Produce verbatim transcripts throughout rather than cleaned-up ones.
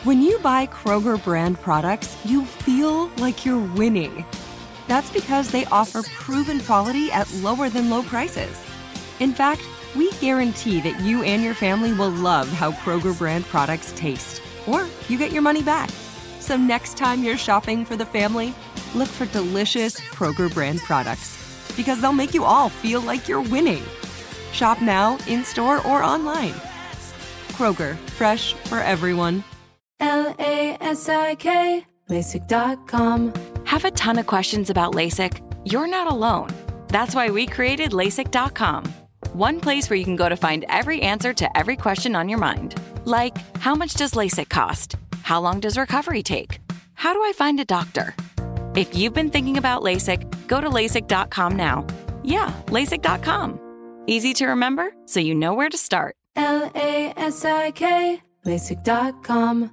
When you buy Kroger brand products, you feel like you're winning. That's because they offer proven quality at lower than low prices. In fact, we guarantee that you and your family will love how Kroger brand products taste, or you get your money back. So next time you're shopping for the family, look for delicious Kroger brand products, because they'll make you all feel like you're winning. Shop now, in-store, or online. Kroger, fresh for everyone. L A S I K, LASIK dot com. Have a ton of questions about LASIK? You're not alone. That's why we created LASIK dot com. One place where you can go to find every answer to every question on your mind. Like, how much does LASIK cost? How long does recovery take? How do I find a doctor? If you've been thinking about LASIK, go to LASIK dot com now. Yeah, LASIK dot com. Easy to remember, so you know where to start. L A S I K, LASIK dot com.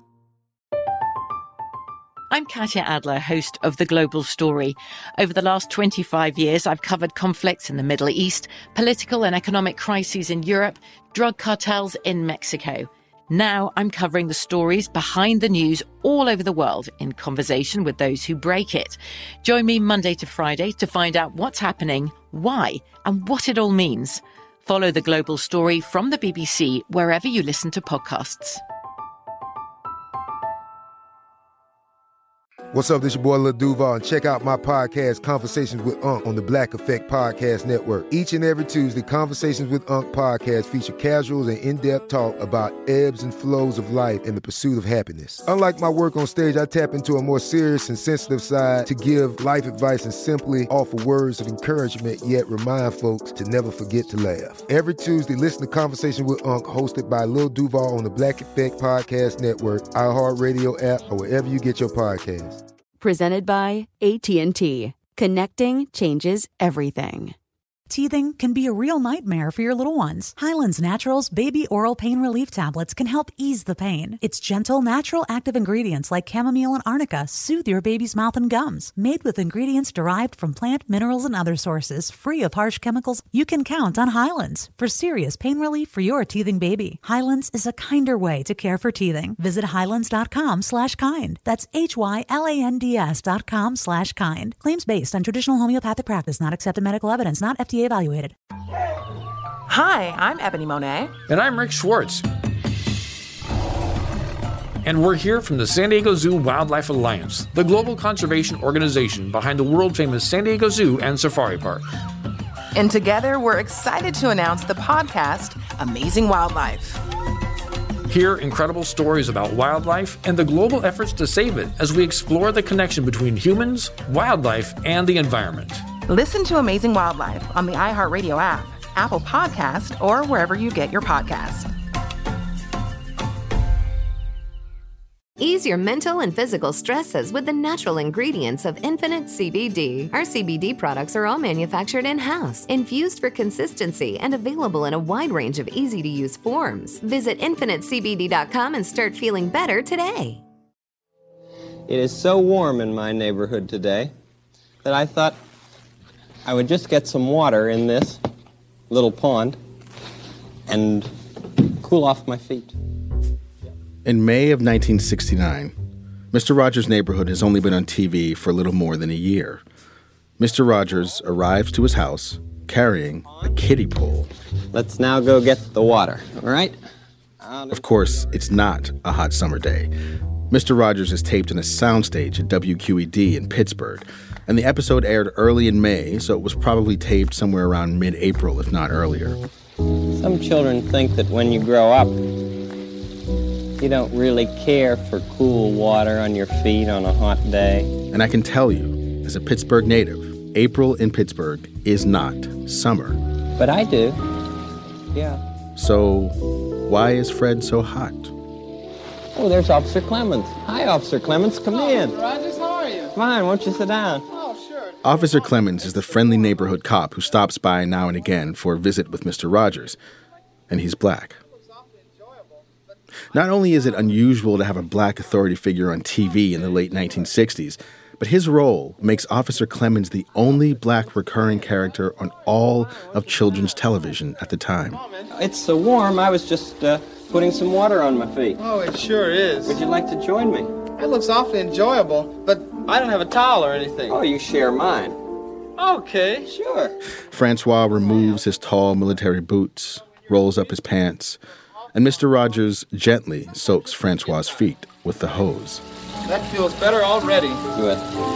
I'm Katya Adler, host of The Global Story. Over the last twenty-five years, I've covered conflicts in the Middle East, political and economic crises in Europe, drug cartels in Mexico. Now I'm covering the stories behind the news all over the world in conversation with those who break it. Join me Monday to Friday to find out what's happening, why, and what it all means. Follow The Global Story from the B B C wherever you listen to podcasts. What's up, this your boy Lil Duval, and check out my podcast, Conversations with Unc, on the Black Effect Podcast Network. Each and every Tuesday, Conversations with Unc podcast feature casuals and in-depth talk about ebbs and flows of life and the pursuit of happiness. Unlike my work on stage, I tap into a more serious and sensitive side to give life advice and simply offer words of encouragement, yet remind folks to never forget to laugh. Every Tuesday, listen to Conversations with Unc, hosted by Lil Duval on the Black Effect Podcast Network, iHeartRadio app, or wherever you get your podcasts. Presented by A T and T. Connecting changes everything. Teething can be a real nightmare for your little ones. Highlands Naturals Baby Oral Pain Relief Tablets can help ease the pain. Its gentle, natural active ingredients like chamomile and arnica soothe your baby's mouth and gums. Made with ingredients derived from plant, minerals, and other sources, free of harsh chemicals, you can count on Highlands for serious pain relief for your teething baby. Highlands is a kinder way to care for teething. Visit highlands.com slash kind. That's H-Y-L-A-N-D-S dot com slash kind. Claims based on traditional homeopathic practice, not accepted medical evidence, not F D A evaluated. Hi, I'm Ebony Monet. And I'm Rick Schwartz. And we're here from the San Diego Zoo Wildlife Alliance, the global conservation organization behind the world-famous San Diego Zoo and Safari Park. And together, we're excited to announce the podcast, Amazing Wildlife. Hear incredible stories about wildlife and the global efforts to save it as we explore the connection between humans, wildlife, and the environment. Listen to Amazing Wildlife on the iHeartRadio app, Apple Podcast, or wherever you get your podcasts. Ease your mental and physical stresses with the natural ingredients of Infinite C B D. Our C B D products are all manufactured in-house, infused for consistency, and available in a wide range of easy-to-use forms. Visit infinite c b d dot com and start feeling better today. It is so warm in my neighborhood today that I thought I would just get some water in this little pond and cool off my feet. In May of nineteen sixty-nine, Mister Rogers' Neighborhood has only been on T V for a little more than a year. Mister Rogers arrives to his house carrying a kiddie pole. Let's now go get the water, all right? Of course, it's not a hot summer day. Mister Rogers is taped in a soundstage at W Q E D in Pittsburgh, and the episode aired early in May, so it was probably taped somewhere around mid-April, if not earlier. Some children think that when you grow up, you don't really care for cool water on your feet on a hot day. And I can tell you, as a Pittsburgh native, April in Pittsburgh is not summer. But I do, yeah. So why is Fred so hot? Oh, there's Officer Clemens. Hi, Officer Clemens. Come oh, in. Mister Rogers, how are you? Fine. Won't you sit down? Oh, sure. Officer Clemens is the friendly neighborhood cop who stops by now and again for a visit with Mister Rogers. And he's black. Not only is it unusual to have a black authority figure on T V in the late nineteen sixties, but his role makes Officer Clemens the only black recurring character on all of children's television at the time. It's so warm, I was just uh, putting some water on my feet. Oh, it sure is. Would you like to join me? It looks awfully enjoyable, but I don't have a towel or anything. Oh, you share mine. Okay. Sure. Francois removes his tall military boots, rolls up his pants, and Mister Rogers gently soaks Francois's feet with the hose. That feels better already. Good.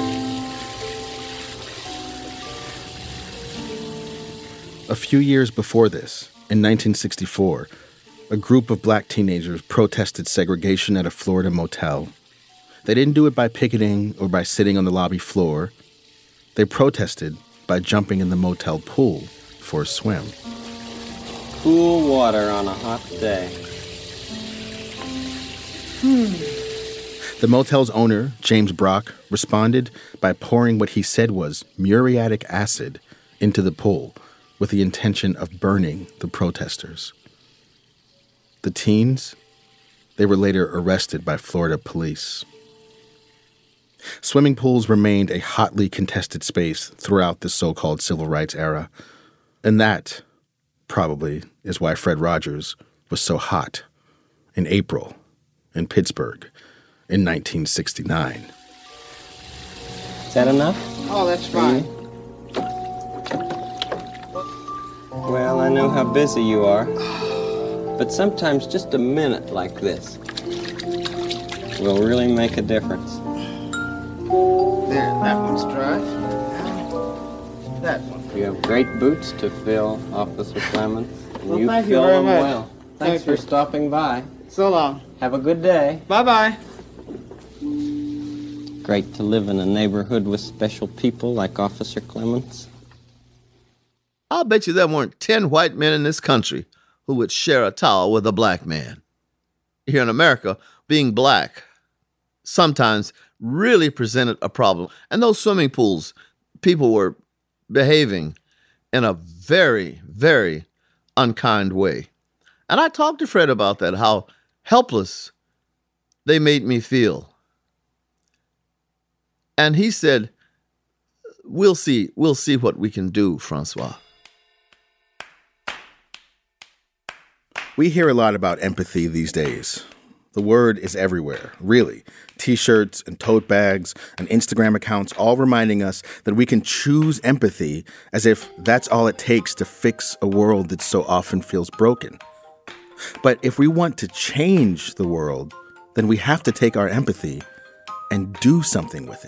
A few years before this, in nineteen sixty-four, a group of black teenagers protested segregation at a Florida motel. They didn't do it by picketing or by sitting on the lobby floor. They protested by jumping in the motel pool for a swim. Cool water on a hot day. Hmm. The motel's owner, James Brock, responded by pouring what he said was muriatic acid into the pool with the intention of burning the protesters. The teens, they were later arrested by Florida police. Swimming pools remained a hotly contested space throughout the so-called civil rights era. And that, probably, is why Fred Rogers was so hot in April in Pittsburgh in nineteen sixty-nine. Is that enough? Oh, that's fine. Mm-hmm. Well, I know how busy you are, but sometimes just a minute like this will really make a difference. There, that one's dry. That one. You have great boots to fill, Officer Clemens. And Well, you thank you fill very them much. well. Thanks Thank for you. stopping by. So long. Have a good day. Bye-bye. Great to live in a neighborhood with special people like Officer Clemens. I'll bet you there weren't ten white men in this country who would share a towel with a black man. Here in America, being black sometimes really presented a problem. And those swimming pools, people were behaving in a very, very unkind way. And I talked to Fred about that, how helpless they made me feel. And he said, we'll see, we'll see what we can do, Francois. We hear a lot about empathy these days. The word is everywhere, really. T-shirts and tote bags and Instagram accounts all reminding us that we can choose empathy as if that's all it takes to fix a world that so often feels broken. But if we want to change the world, then we have to take our empathy and do something with it.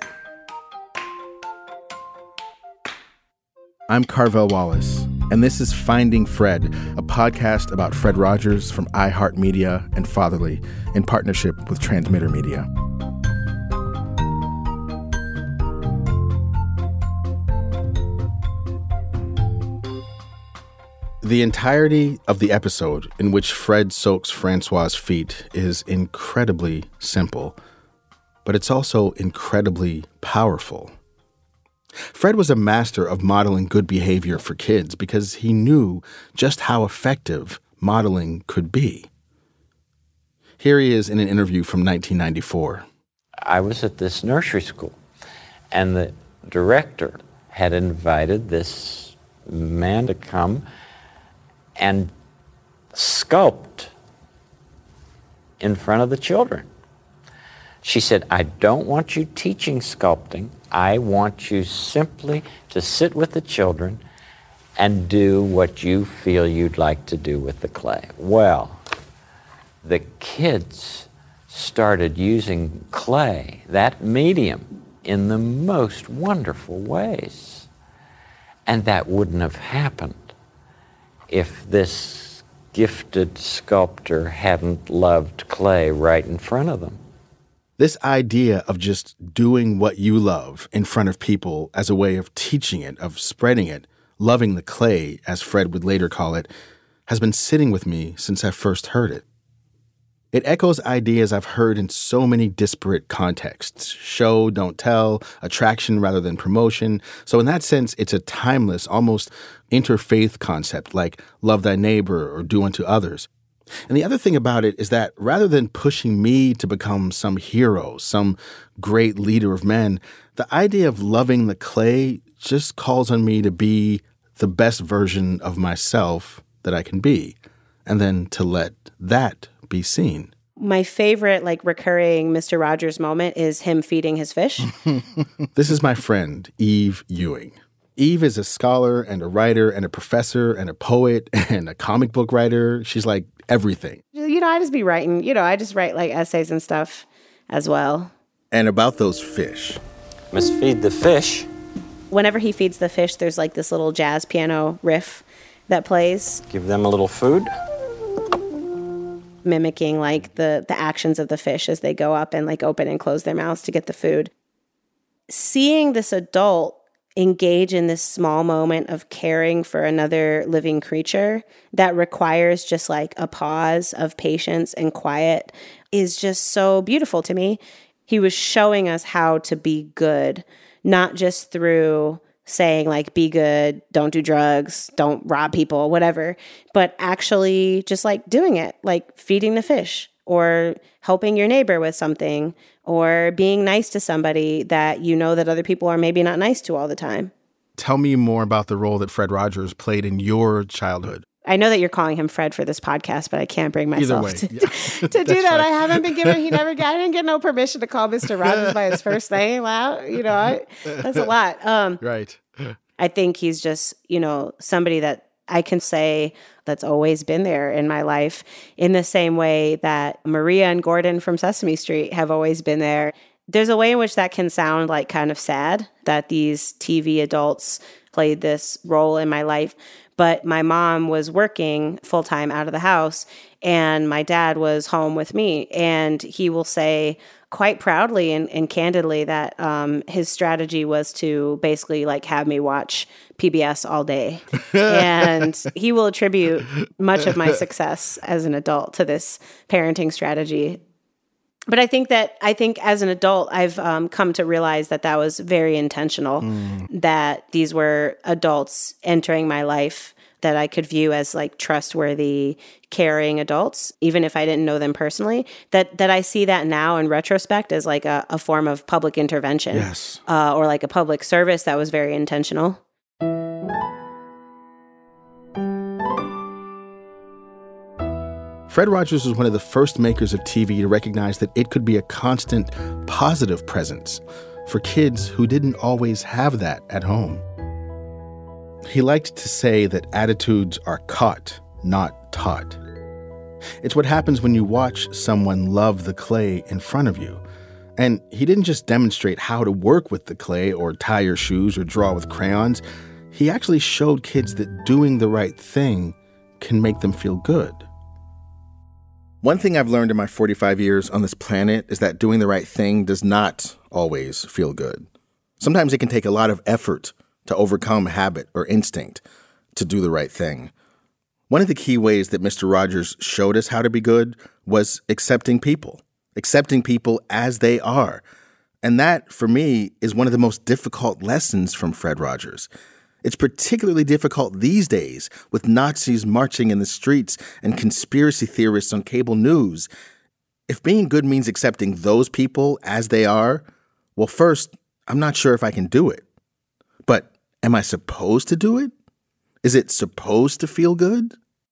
I'm Carvel Wallace, and this is Finding Fred, a podcast about Fred Rogers from iHeartMedia and Fatherly in partnership with Transmitter Media. The entirety of the episode in which Fred soaks Francois's feet is incredibly simple, but it's also incredibly powerful. Fred was a master of modeling good behavior for kids because he knew just how effective modeling could be. Here he is in an interview from nineteen ninety-four. I was at this nursery school, and the director had invited this man to come and sculpt in front of the children. She said, I don't want you teaching sculpting. I want you simply to sit with the children and do what you feel you'd like to do with the clay. Well, the kids started using clay, that medium, in the most wonderful ways. And that wouldn't have happened if this gifted sculptor hadn't loved clay right in front of them. This idea of just doing what you love in front of people as a way of teaching it, of spreading it, loving the clay, as Fred would later call it, has been sitting with me since I first heard it. It echoes ideas I've heard in so many disparate contexts: show, don't tell, attraction rather than promotion. So in that sense, it's a timeless, almost interfaith concept like love thy neighbor or do unto others. And the other thing about it is that rather than pushing me to become some hero, some great leader of men, the idea of loving the clay just calls on me to be the best version of myself that I can be, and then to let that be seen. My favorite, like, recurring Mister Rogers moment is him feeding his fish. This is my friend, Eve Ewing. Eve is a scholar and a writer and a professor and a poet and a comic book writer. She's like everything. You know, I just be writing, you know, I just write like essays and stuff as well. And about those fish. Must feed the fish. Whenever he feeds the fish, there's like this little jazz piano riff that plays. Give them a little food. Mimicking like the, the actions of the fish as they go up and like open and close their mouths to get the food. Seeing this adult engage in this small moment of caring for another living creature that requires just like a pause of patience and quiet is just so beautiful to me. He was showing us how to be good, not just through saying like, be good, don't do drugs, don't rob people, whatever, but actually just like doing it, like feeding the fish or helping your neighbor with something or being nice to somebody that you know that other people are maybe not nice to all the time. Tell me more about the role that Fred Rogers played in your childhood. I know that you're calling him Fred for this podcast, but I can't bring myself way, to, yeah. to do that. Right. I haven't been given, he never got, I didn't get no permission to call Mister Rogers by his first name. Wow, you know, I, that's a lot. Um, right. I think he's just, you know, somebody that I can say that's always been there in my life in the same way that Maria and Gordon from Sesame Street have always been there. There's a way in which that can sound like kind of sad that these T V adults played this role in my life. But my mom was working full-time out of the house and my dad was home with me. And he will say quite proudly and, and candidly that um, his strategy was to basically like have me watch P B S all day. And he will attribute much of my success as an adult to this parenting strategy. But I think that, I think as an adult, I've um, come to realize that that was very intentional, mm. that these were adults entering my life that I could view as like trustworthy, caring adults, even if I didn't know them personally, that that I see that now in retrospect as like a, a form of public intervention, yes, uh, or like a public service that was very intentional. Fred Rogers was one of the first makers of T V to recognize that it could be a constant, positive presence for kids who didn't always have that at home. He liked to say that attitudes are caught, not taught. It's what happens when you watch someone love the clay in front of you. And he didn't just demonstrate how to work with the clay or tie your shoes or draw with crayons. He actually showed kids that doing the right thing can make them feel good. One thing I've learned in my forty-five years on this planet is that doing the right thing does not always feel good. Sometimes it can take a lot of effort to overcome habit or instinct to do the right thing. One of the key ways that Mister Rogers showed us how to be good was accepting people, accepting people as they are. And that, for me, is one of the most difficult lessons from Fred Rogers. It's particularly difficult these days with Nazis marching in the streets and conspiracy theorists on cable news. If being good means accepting those people as they are, well, first, I'm not sure if I can do it. But am I supposed to do it? Is it supposed to feel good?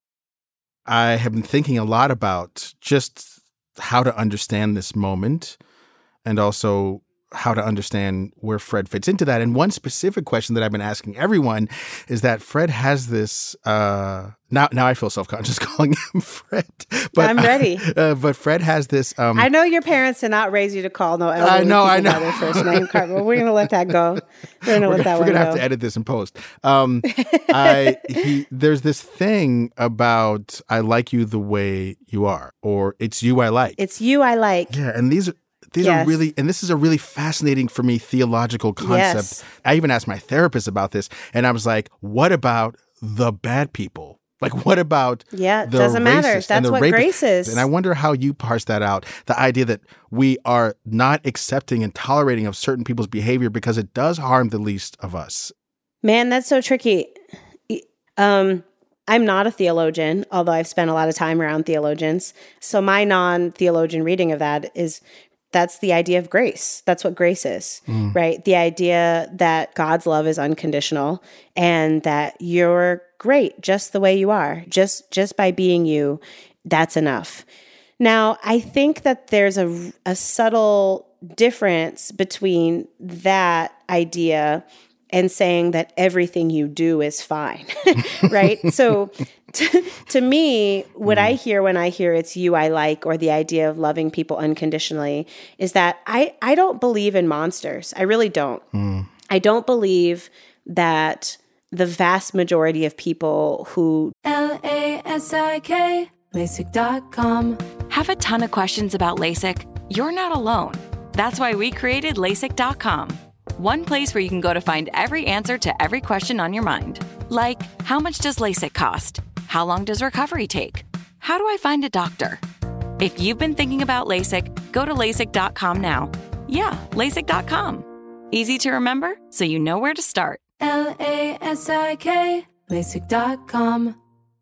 I have been thinking a lot about just how to understand this moment and also how to understand where Fred fits into that. And one specific question that I've been asking everyone is that Fred has this, uh, now now I feel self-conscious calling him Fred. But, I'm ready. Uh, but Fred has this. Um, I know your parents did not raise you to call no elderly I know, people I know. by their first name, Carter. We're going to let that go. We're going to let that we're one gonna go. have to edit this in post. Um, I, he, there's this thing about I like you the way you are, or it's you I like. It's you I like. Yeah, and these are These yes. are really, and this is a really fascinating for me theological concept. Yes. I even asked my therapist about this, and I was like, what about the bad people? Like, what about yeah, it the doesn't matter. racists and That's the what rapists? grace is. And I wonder how you parse that out. The idea that we are not accepting and tolerating of certain people's behavior because it does harm the least of us. Man, that's so tricky. Um, I'm not a theologian, although I've spent a lot of time around theologians. So my non-theologian reading of that is that's the idea of grace. That's what grace is, mm. right? The idea that God's love is unconditional and that you're great just the way you are. Just just by being you, that's enough. Now, I think that there's a, a subtle difference between that idea and saying that everything you do is fine, right? So to, to me, what mm. I hear when I hear it's you I like, or the idea of loving people unconditionally, is that I, I don't believe in monsters. I really don't. Mm. I don't believe that the vast majority of people who L A S I K, LASIK dot com. Have a ton of questions about LASIK? You're not alone. That's why we created LASIK dot com. One place where you can go to find every answer to every question on your mind. Like, how much does LASIK cost? How long does recovery take? How do I find a doctor? If you've been thinking about LASIK, go to LASIK dot com now. Yeah, LASIK dot com. Easy to remember, so you know where to start. L A S I K, LASIK dot com.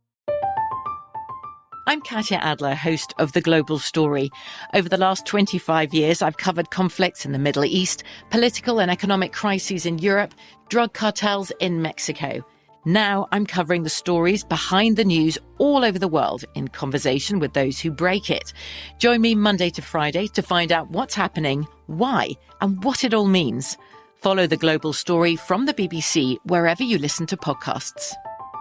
I'm Katya Adler, host of The Global Story. Over the last twenty-five years, I've covered conflicts in the Middle East, political and economic crises in Europe, drug cartels in Mexico. Now I'm covering the stories behind the news all over the world in conversation with those who break it. Join me Monday to Friday to find out what's happening, why, and what it all means. Follow The Global Story from the B B C wherever you listen to podcasts.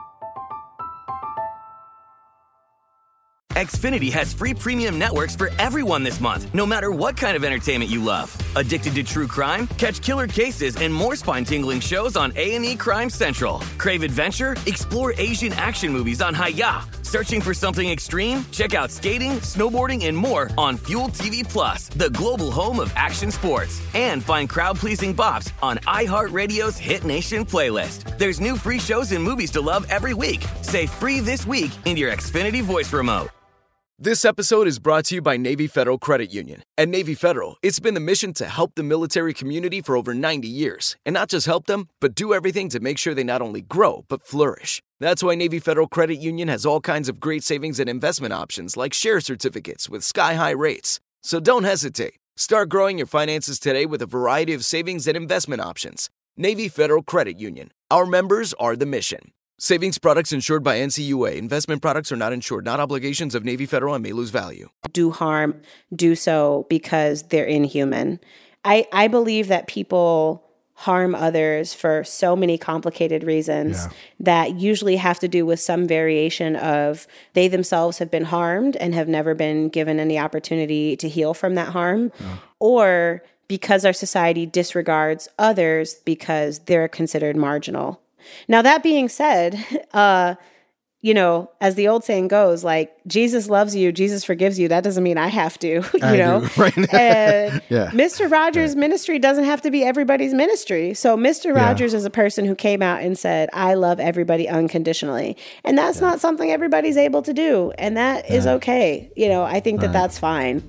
Xfinity has free premium networks for everyone this month, no matter what kind of entertainment you love. Addicted to true crime? Catch killer cases and more spine-tingling shows on A and E Crime Central. Crave adventure? Explore Asian action movies on Hi-Ya. Searching for something extreme? Check out skating, snowboarding, and more on Fuel T V Plus, the global home of action sports. And find crowd-pleasing bops on iHeartRadio's Hit Nation playlist. There's new free shows and movies to love every week. Say free this week in your Xfinity voice remote. This episode is brought to you by Navy Federal Credit Union. At Navy Federal, it's been the mission to help the military community for over ninety years. And not just help them, but do everything to make sure they not only grow, but flourish. That's why Navy Federal Credit Union has all kinds of great savings and investment options like share certificates with sky-high rates. So don't hesitate. Start growing your finances today with a variety of savings and investment options. Navy Federal Credit Union. Our members are the mission. Savings products insured by N C U A. Investment products are not insured, not obligations of Navy Federal and may lose value. Do harm, do so because they're inhuman. I, I believe that people harm others for so many complicated reasons yeah. that usually have to do with some variation of they themselves have been harmed and have never been given any opportunity to heal from that harm, yeah. or because our society disregards others because they're considered marginal. Now, that being said, uh, you know, as the old saying goes, like, Jesus loves you, Jesus forgives you. That doesn't mean I have to, you I know? Do, right? And yeah. Mister Rogers' yeah. ministry doesn't have to be everybody's ministry. So Mister Rogers yeah. is a person who came out and said, I love everybody unconditionally. And that's yeah. not something everybody's able to do. And that yeah. is okay. You know, I think that right. that's fine.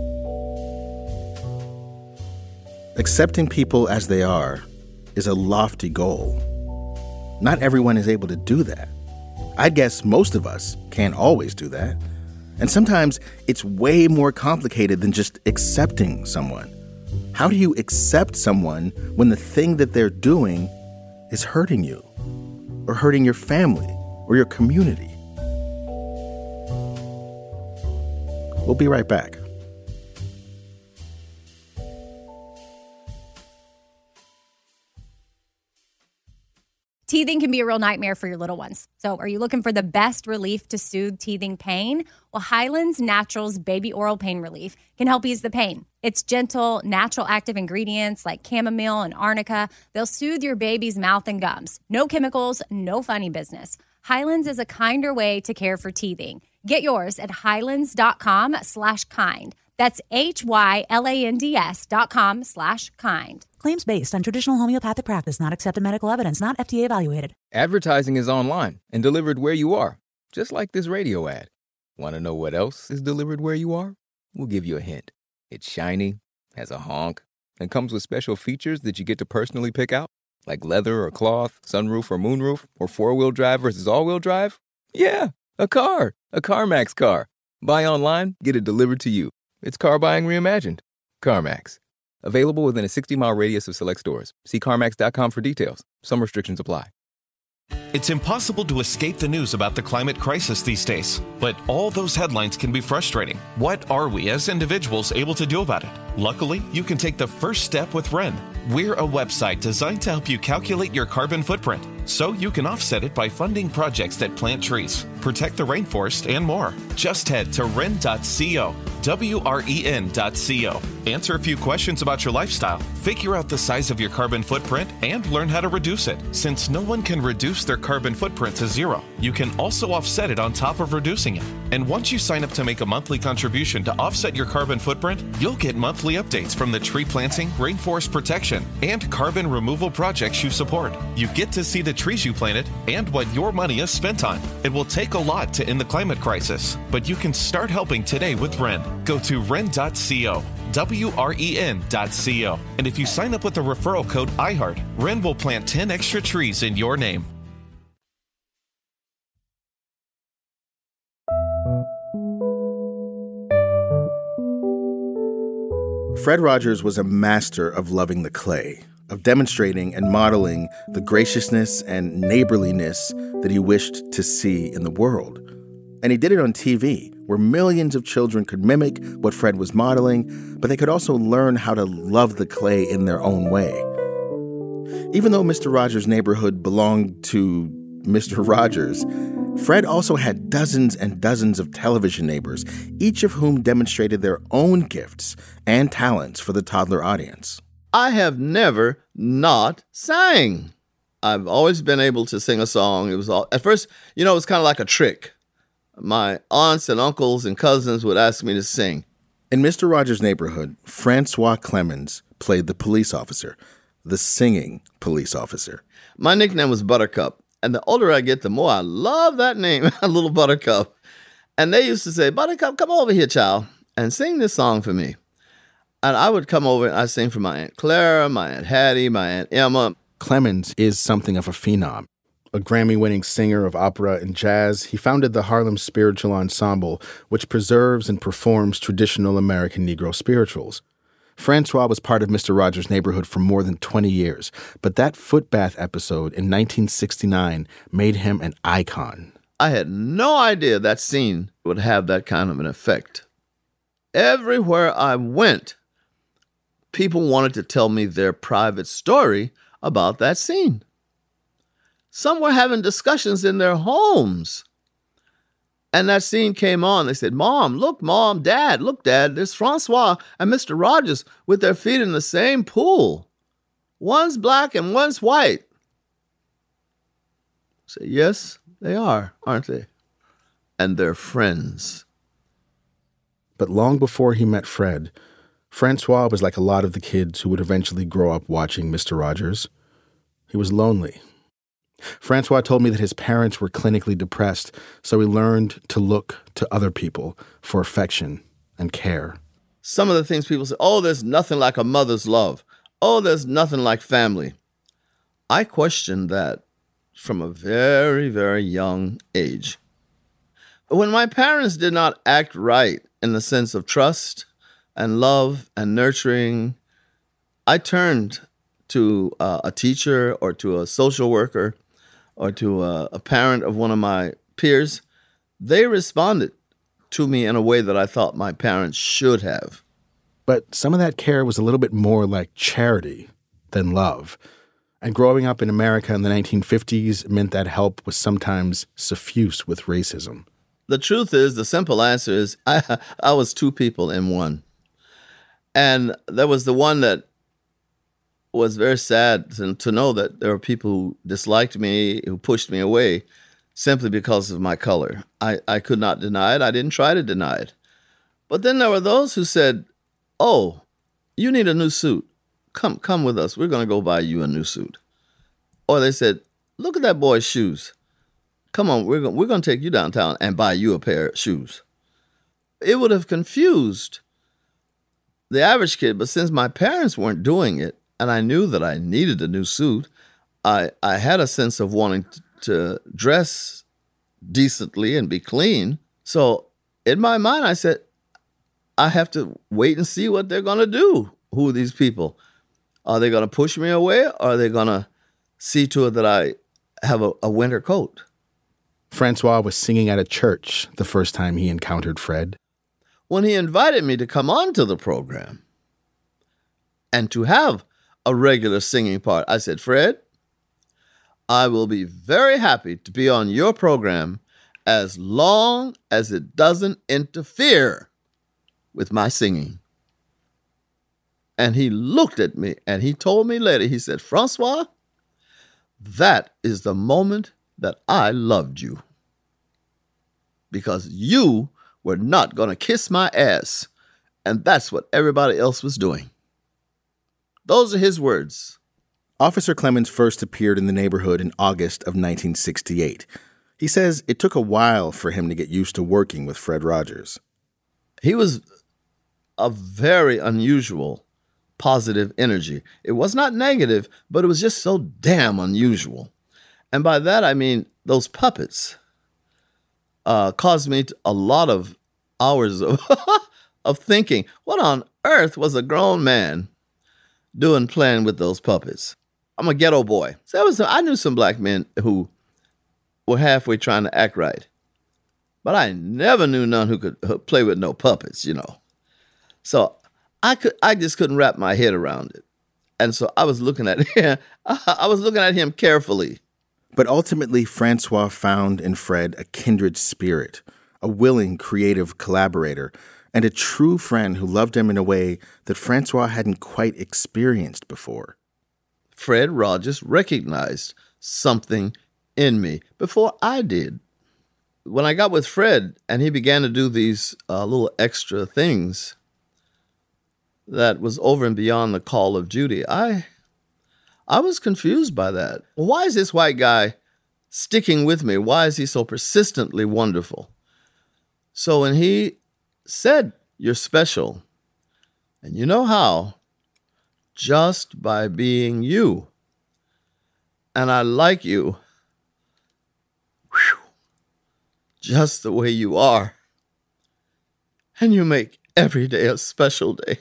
Accepting people as they are is a lofty goal. Not everyone is able to do that. I guess most of us can't always do that. And sometimes it's way more complicated than just accepting someone. How do you accept someone when the thing that they're doing is hurting you, or hurting your family, or your community? We'll be right back. Teething can be a real nightmare for your little ones. So are you looking for the best relief to soothe teething pain? Well, Hyland's Naturals Baby Oral Pain Relief can help ease the pain. It's gentle, natural active ingredients like chamomile and arnica. They'll soothe your baby's mouth and gums. No chemicals, no funny business. Hyland's is a kinder way to care for teething. Get yours at hylands.com slash kind. That's H-Y-L-A-N-D-S dot com slash kind. Claims based on traditional homeopathic practice, not accepted medical evidence, not F D A evaluated. Advertising is online and delivered where you are, just like this radio ad. Want to know what else is delivered where you are? We'll give you a hint. It's shiny, has a honk, and comes with special features that you get to personally pick out, like leather or cloth, sunroof or moonroof, or four-wheel drive versus all-wheel drive. Yeah, a car, a CarMax car. Buy online, get it delivered to you. It's car buying reimagined. CarMax. Available within a sixty-mile radius of select stores. See CarMax dot com for details. Some restrictions apply. It's impossible to escape the news about the climate crisis these days, but all those headlines can be frustrating. What are we as individuals able to do about it? Luckily, you can take the first step with Wren. We're a website designed to help you calculate your carbon footprint, so you can offset it by funding projects that plant trees, protect the rainforest, and more. Just head to wren dot co, W R E N dot co. Answer a few questions about your lifestyle, figure out the size of your carbon footprint, and learn how to reduce it. Since no one can reduce their carbon footprint to zero, you can also offset it on top of reducing it. And once you sign up to make a monthly contribution to offset your carbon footprint, you'll get monthly updates from the tree planting, rainforest protection, and carbon removal projects you support. You get to see the trees you planted and what your money is spent on. It will take a lot to end the climate crisis, but you can start helping today with Wren. Go to wren dot co, W R E N dot co. And if you sign up with the referral code iHeart, Wren will plant ten extra trees in your name. Fred Rogers was a master of loving the clay, of demonstrating and modeling the graciousness and neighborliness that he wished to see in the world. And he did it on T V, where millions of children could mimic what Fred was modeling, but they could also learn how to love the clay in their own way. Even though Mister Rogers' neighborhood belonged to Mister Rogers, Fred also had dozens and dozens of television neighbors, each of whom demonstrated their own gifts and talents for the toddler audience. I have never not sang. I've always been able to sing a song. It was all, at first, you know, it was kind of like a trick. My aunts and uncles and cousins would ask me to sing. In Mister Rogers' neighborhood, Francois Clemens played the police officer, the singing police officer. My nickname was Buttercup. And the older I get, the more I love that name, Little Buttercup. And they used to say, Buttercup, come over here, child, and sing this song for me. And I would come over and I'd sing for my Aunt Clara, my Aunt Hattie, my Aunt Emma. Clemens is something of a phenom. A Grammy-winning singer of opera and jazz, he founded the Harlem Spiritual Ensemble, which preserves and performs traditional American Negro spirituals. Francois was part of Mister Rogers' neighborhood for more than twenty years, but that footbath episode in nineteen sixty-nine made him an icon. I had no idea that scene would have that kind of an effect. Everywhere I went, people wanted to tell me their private story about that scene. Some were having discussions in their homes. And that scene came on. They said, Mom, look, Mom, Dad, look, Dad, there's Francois and Mister Rogers with their feet in the same pool. One's black and one's white. I say, yes, they are, aren't they? And they're friends. But long before he met Fred, Francois was like a lot of the kids who would eventually grow up watching Mister Rogers. He was lonely. Francois told me that his parents were clinically depressed, so he learned to look to other people for affection and care. Some of the things people say, oh, there's nothing like a mother's love. Oh, there's nothing like family. I questioned that from a very, very young age. When my parents did not act right in the sense of trust and love and nurturing, I turned to uh, a teacher or to a social worker or to a, a parent of one of my peers. They responded to me in a way that I thought my parents should have. But some of that care was a little bit more like charity than love. And growing up in America in the nineteen fifties meant that help was sometimes suffused with racism. The truth is, the simple answer is, I, I was two people in one. And there was the one that was very sad to, to know that there were people who disliked me, who pushed me away simply because of my color. I, I could not deny it. I didn't try to deny it. But then there were those who said, oh, you need a new suit. Come, come with us. We're going to go buy you a new suit. Or they said, look at that boy's shoes. Come on, we're going, we're going to take you downtown and buy you a pair of shoes. It would have confused the average kid, but since my parents weren't doing it, and I knew that I needed a new suit, I, I had a sense of wanting t- to dress decently and be clean. So in my mind, I said, I have to wait and see what they're going to do. Who are these people? Are they going to push me away? Or are they going to see to it that I have a, a winter coat. Francois was singing at a church the first time he encountered Fred. When he invited me to come on to the program and to have a regular singing part, I said, Fred, I will be very happy to be on your program as long as it doesn't interfere with my singing. And he looked at me and he told me later, he said, Francois, that is the moment that I loved you. Because you were not going to kiss my ass. And that's what everybody else was doing. Those are his words. Officer Clemens first appeared in the neighborhood in August of nineteen sixty-eight. He says it took a while for him to get used to working with Fred Rogers. He was a very unusual positive energy. It was not negative, but it was just so damn unusual. And by that, I mean those puppets uh, caused me to, a lot of hours of, of thinking, what on earth was a grown man doing playing with those puppets? I'm a ghetto boy. So there was, I knew some black men who were halfway trying to act right. But I never knew none who could play with no puppets, you know. So I could, I just couldn't wrap my head around it. And so I was looking at him, I was looking at him carefully. But ultimately, Francois found in Fred a kindred spirit, a willing, creative collaborator, and a true friend who loved him in a way that Francois hadn't quite experienced before. Fred Rogers recognized something in me before I did. When I got with Fred and he began to do these uh, little extra things that was over and beyond the call of duty, I I was confused by that. Why is this white guy sticking with me? Why is he so persistently wonderful? So when he said, you're special, and you know how? Just by being you. And I like you. Whew, just the way you are. And you make every day a special day.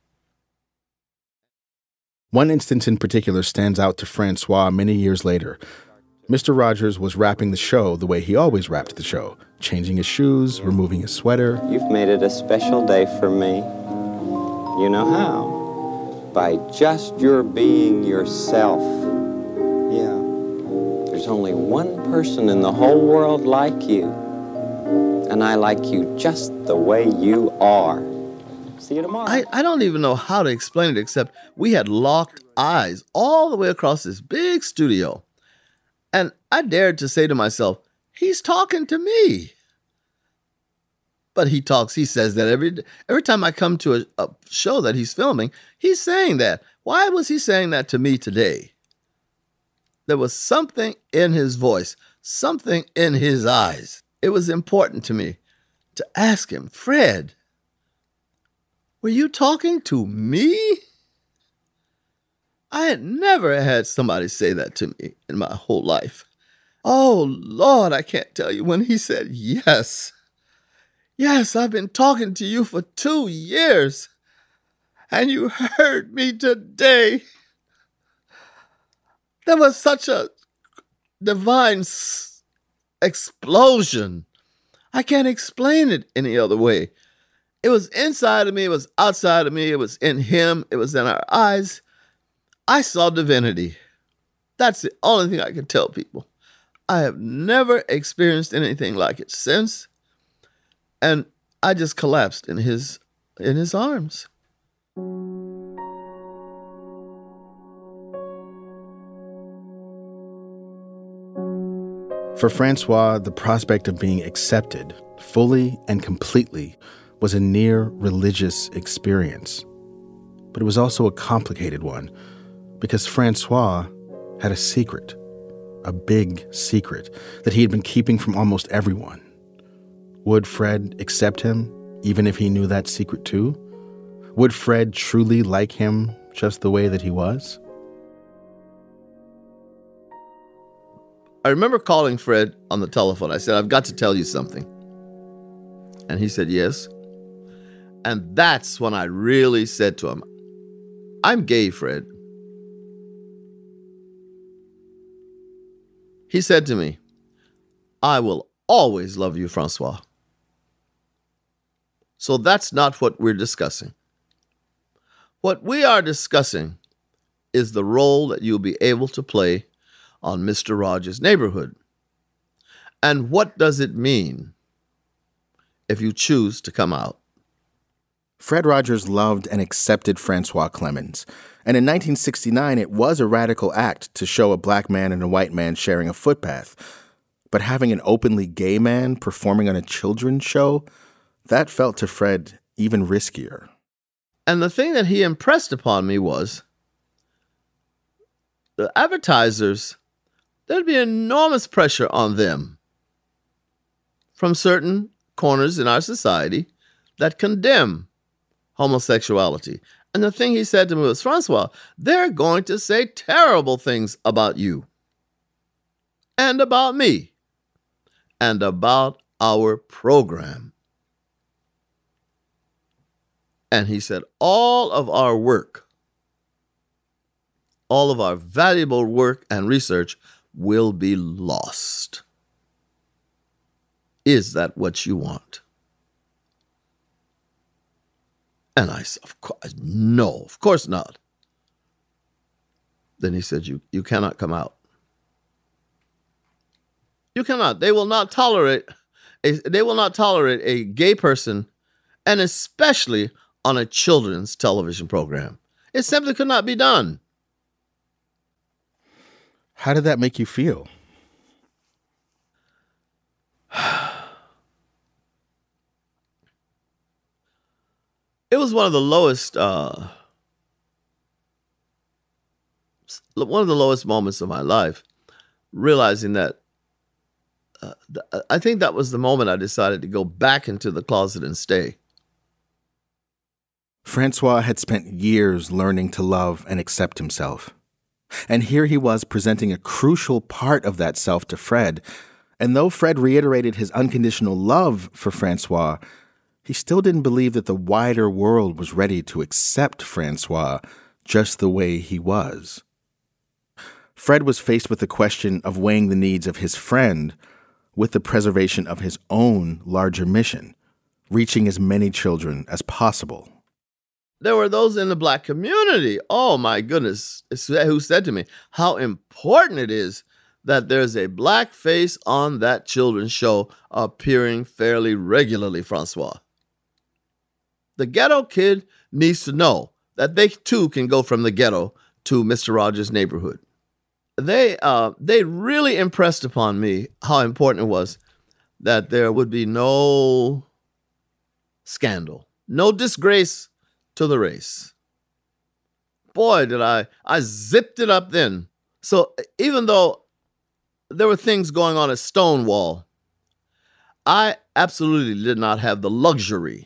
One instance in particular stands out to Francois many years later. Mister Rogers was wrapping the show the way he always wrapped the show, changing his shoes, removing his sweater. You've made it a special day for me. You know how? By just your being yourself. Yeah. There's only one person in the whole world like you. And I like you just the way you are. See you tomorrow. I, I don't even know how to explain it, except we had locked eyes all the way across this big studio. And I dared to say to myself, he's talking to me. But he talks, he says that every every time I come to a, a show that he's filming, he's saying that. Why was he saying that to me today? There was something in his voice, something in his eyes. It was important to me to ask him, Fred, were you talking to me? I had never had somebody say that to me in my whole life. Oh, Lord, I can't tell you when he said yes. Yes, I've been talking to you for two years, and you heard me today. There was such a divine s- explosion. I can't explain it any other way. It was inside of me, it was outside of me, it was in him, it was in our eyes. I saw divinity. That's the only thing I can tell people. I have never experienced anything like it since. And I just collapsed in his in his arms. For Francois, the prospect of being accepted fully and completely was a near religious experience. But it was also a complicated one because Francois had a secret, a big secret that he had been keeping from almost everyone. Would Fred accept him, even if he knew that secret too? Would Fred truly like him just the way that he was? I remember calling Fred on the telephone. I said, I've got to tell you something. And he said, yes. And that's when I really said to him, I'm gay, Fred. He said to me, "I will always love you, Francois." So that's not what we're discussing. What we are discussing is the role that you'll be able to play on Mister Rogers' Neighborhood. And what does it mean if you choose to come out? Fred Rogers loved and accepted Francois Clemens. And in nineteen sixty-nine, it was a radical act to show a black man and a white man sharing a footpath. But having an openly gay man performing on a children's show, that felt to Fred even riskier. And the thing that he impressed upon me was the advertisers, there'd be enormous pressure on them from certain corners in our society that condemn homosexuality. And the thing he said to me was, "Francois, they're going to say terrible things about you and about me and about our program." And he said, all of our work, all of our valuable work and research will be lost. Is that what you want? And I said, of course, no, of course not. Then he said, you, you cannot come out. You cannot. They will not tolerate, a, they will not tolerate a gay person, and especially on a children's television program. It simply could not be done. How did that make you feel? It was one of the lowest, uh, one of the lowest moments of my life, realizing that uh, th- I think that was the moment I decided to go back into the closet and stay. Francois had spent years learning to love and accept himself. And here he was presenting a crucial part of that self to Fred. And though Fred reiterated his unconditional love for Francois, he still didn't believe that the wider world was ready to accept Francois just the way he was. Fred was faced with the question of weighing the needs of his friend with the preservation of his own larger mission, reaching as many children as possible. There were those in the black community, oh my goodness, who said to me how important it is that there's a black face on that children's show appearing fairly regularly, Francois. The ghetto kid needs to know that they too can go from the ghetto to Mister Rogers' Neighborhood. They, uh, they really impressed upon me how important it was that there would be no scandal, no disgrace to the race. Boy, did I, I zipped it up then. So even though there were things going on at Stonewall, I absolutely did not have the luxury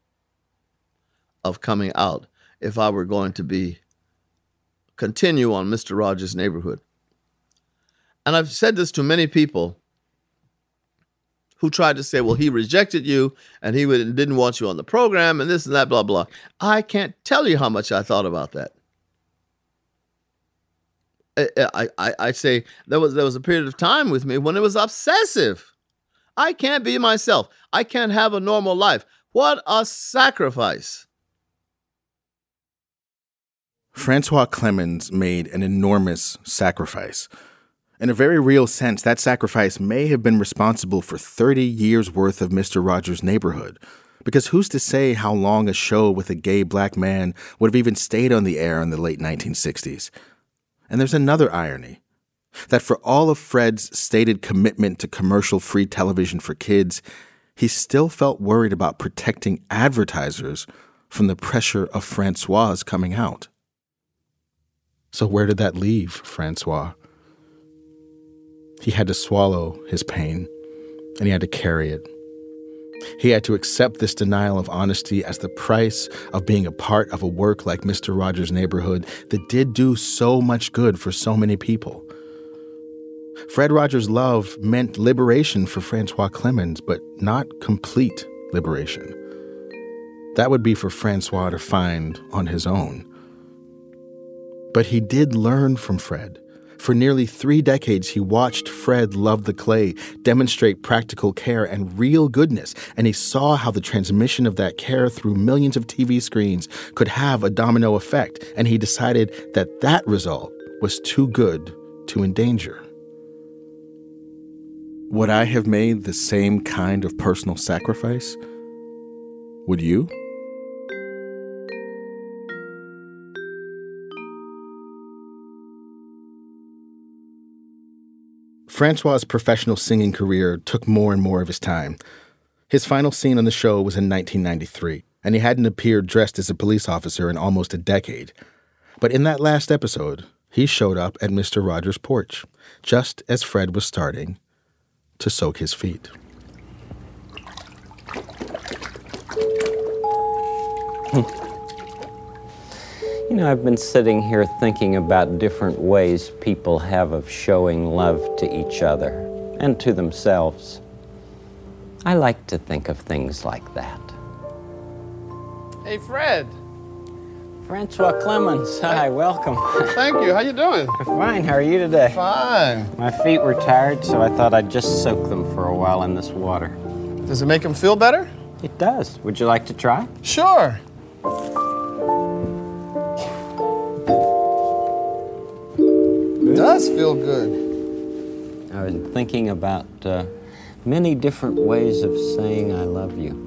of coming out if I were going to be, continue on Mister Rogers' Neighborhood. And I've said this to many people who tried to say, well, he rejected you and he would, didn't want you on the program and this and that, blah, blah. I can't tell you how much I thought about that. I, I, I say there was, there was a period of time with me when it was obsessive. I can't be myself. I can't have a normal life. What a sacrifice. Francois Clemens made an enormous sacrifice. In a very real sense, that sacrifice may have been responsible for thirty years worth of Mister Rogers' Neighborhood. Because who's to say how long a show with a gay black man would have even stayed on the air in the late nineteen sixties? And there's another irony, that for all of Fred's stated commitment to commercial-free television for kids, he still felt worried about protecting advertisers from the pressure of Francois coming out. So where did that leave Francois? He had to swallow his pain, and he had to carry it. He had to accept this denial of honesty as the price of being a part of a work like Mister Rogers' Neighborhood that did do so much good for so many people. Fred Rogers' love meant liberation for Francois Clemens, but not complete liberation. That would be for Francois to find on his own. But he did learn from Fred. For nearly three decades, he watched Fred love the clay, demonstrate practical care and real goodness, and he saw how the transmission of that care through millions of T V screens could have a domino effect, and he decided that that result was too good to endanger. Would I have made the same kind of personal sacrifice? Would you? Francois's professional singing career took more and more of his time. His final scene on the show was in nineteen ninety-three, and he hadn't appeared dressed as a police officer in almost a decade. But in that last episode, he showed up at Mister Rogers' porch, just as Fred was starting to soak his feet. You know, I've been sitting here thinking about different ways people have of showing love to each other and to themselves. I like to think of things like that. Hey, Fred. Francois Clemens, hi, welcome. Thank you. How you doing? Fine, how are you today? Fine. My feet were tired, so I thought I'd just soak them for a while in this water. Does it make them feel better? It does. Would you like to try? Sure. It does feel good. I was thinking about uh, many different ways of saying I love you.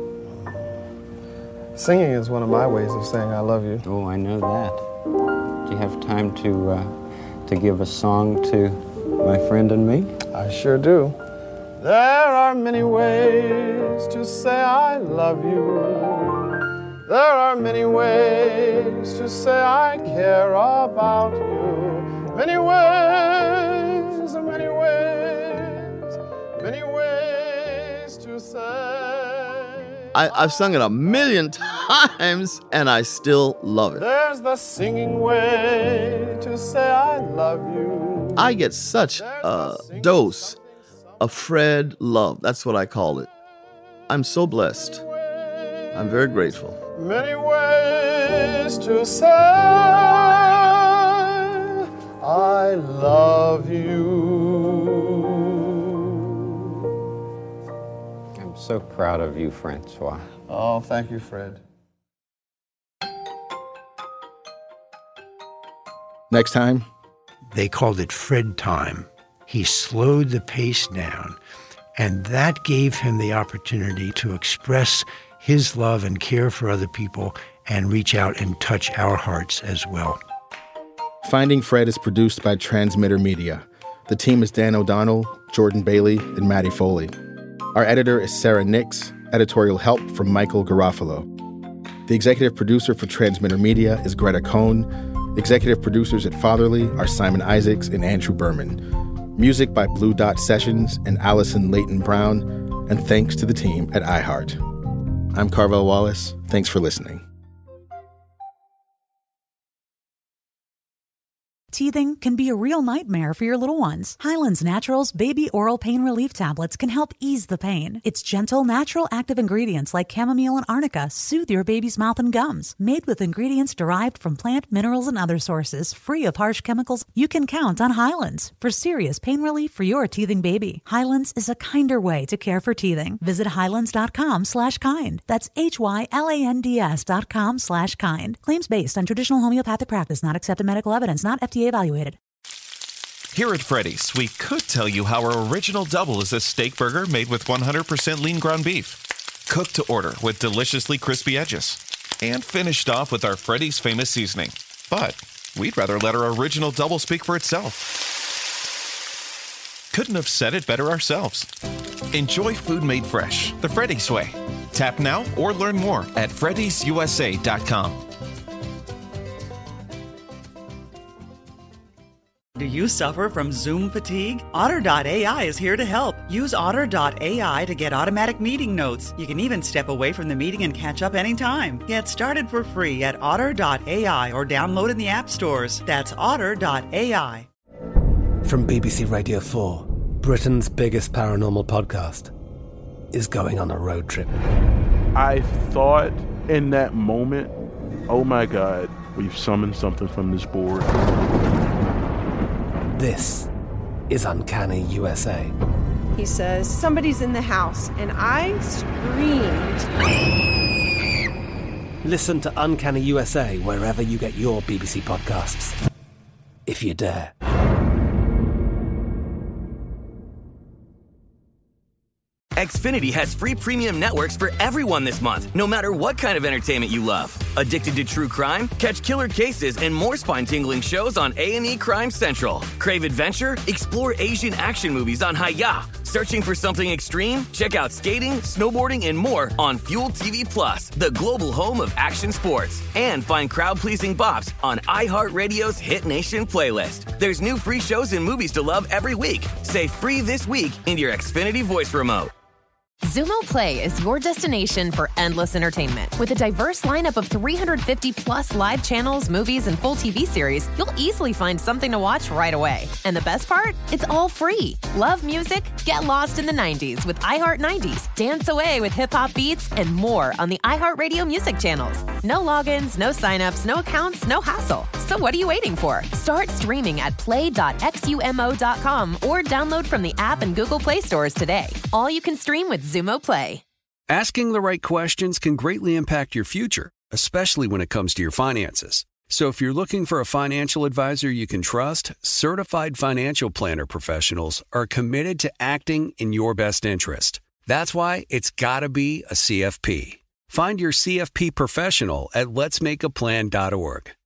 Singing is one of my ways of saying I love you. Oh, I know that. Do you have time to uh, to give a song to my friend and me? I sure do. There are many ways to say I love you. There are many ways to say I care about you. Many ways, many ways, many ways to say. I, I've sung it a million times, and I still love it. There's the singing way to say I love you. I get such a dose of Fred love. That's what I call it. I'm so blessed. I'm very grateful. Many ways to say I love you. I'm so proud of you, Francois. Oh, thank you, Fred. Next time, they called it Fred time. He slowed the pace down, and that gave him the opportunity to express his love and care for other people and reach out and touch our hearts as well. Finding Fred is produced by Transmitter Media. The team is Dan O'Donnell, Jordan Bailey, and Maddie Foley. Our editor is Sarah Nix, editorial help from Michael Garofalo. The executive producer for Transmitter Media is Greta Cohn. Executive producers at Fatherly are Simon Isaacs and Andrew Berman. Music by Blue Dot Sessions and Allison Leighton Brown. And thanks to the team at iHeart. I'm Carvel Wallace. Thanks for listening. Teething can be a real nightmare for your little ones. Highlands Naturals Baby Oral Pain Relief Tablets can help ease the pain. Its gentle, natural active ingredients like chamomile and arnica soothe your baby's mouth and gums. Made with ingredients derived from plant, minerals, and other sources, free of harsh chemicals, you can count on Highlands for serious pain relief for your teething baby. Highlands is a kinder way to care for teething. Visit highlands.com slash kind. That's H-Y-L-A-N-D-S dot com slash kind. Claims based on traditional homeopathic practice, not accepted medical evidence, not F D A evaluated. Here at Freddy's, we could tell you how our original double is a steak burger made with one hundred percent lean ground beef, cooked to order with deliciously crispy edges, and finished off with our Freddy's famous seasoning. But we'd rather let our original double speak for itself. Couldn't have said it better ourselves. Enjoy food made fresh, the Freddy's way. Tap now or learn more at freddys u s a dot com. Do you suffer from Zoom fatigue? Otter dot A I is here to help. Use Otter dot A I to get automatic meeting notes. You can even step away from the meeting and catch up anytime. Get started for free at Otter dot A I or download in the app stores. That's Otter dot A I. From B B C Radio four, Britain's biggest paranormal podcast is going on a road trip. I thought in that moment, oh my God, we've summoned something from this board. This is Uncanny U S A. He says, somebody's in the house, and I screamed. Listen to Uncanny U S A wherever you get your B B C podcasts, if you dare. Xfinity has free premium networks for everyone this month, no matter what kind of entertainment you love. Addicted to true crime? Catch killer cases and more spine-tingling shows on A and E Crime Central. Crave adventure? Explore Asian action movies on Hi-Ya. Searching for something extreme? Check out skating, snowboarding, and more on Fuel T V Plus, the global home of action sports. And find crowd-pleasing bops on iHeartRadio's Hit Nation playlist. There's new free shows and movies to love every week. Say free this week in your Xfinity voice remote. Xumo Play is your destination for endless entertainment. With a diverse lineup of three hundred fifty plus live channels, movies, and full T V series, you'll easily find something to watch right away. And the best part? It's all free. Love music? Get lost in the nineties with iHeart nineties. Dance away with hip-hop beats and more on the iHeartRadio music channels. No logins, no signups, no accounts, no hassle. So what are you waiting for? Start streaming at play dot xumo dot com or download from the app and Google Play stores today. All you can stream with Xumo Play. Asking the right questions can greatly impact your future, especially when it comes to your finances. So if you're looking for a financial advisor you can trust, certified financial planner professionals are committed to acting in your best interest. That's why it's got to be a C F P. Find your C F P professional at lets make a plan dot org.